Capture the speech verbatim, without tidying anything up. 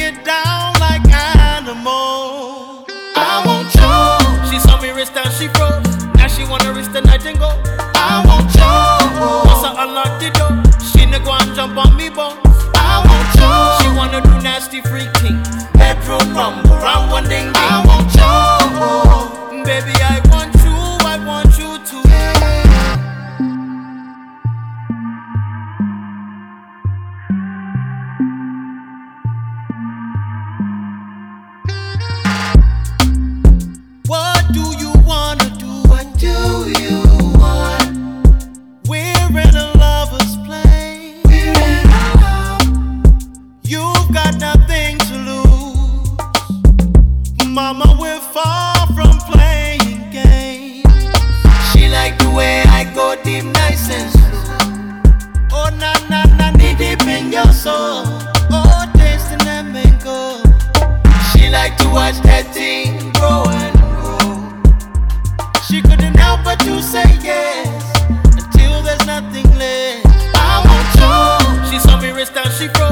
it down like animal. I want you. She saw me wrist down, she froze. Now she wanna wrist the night and go. I want you. Once I unlock the door, she nigga go and jump on me bones. I want you. She wanna do nasty freak things. Bedroom rumble, round one ding ding. I want you. Baby, I want you, I want you to. What do you wanna do? What do you want? We're in a lover's play. We're in love. You've got nothing to lose. Mama, we're far from playing games. She like the way I go deep, nice and slow. Oh, na na na, knee deep in your soul. Oh, tasting that mango. She like to watch that thing grow and grow. She couldn't help but to say yes until there's nothing left. I want you. She saw me wrist down, she froze.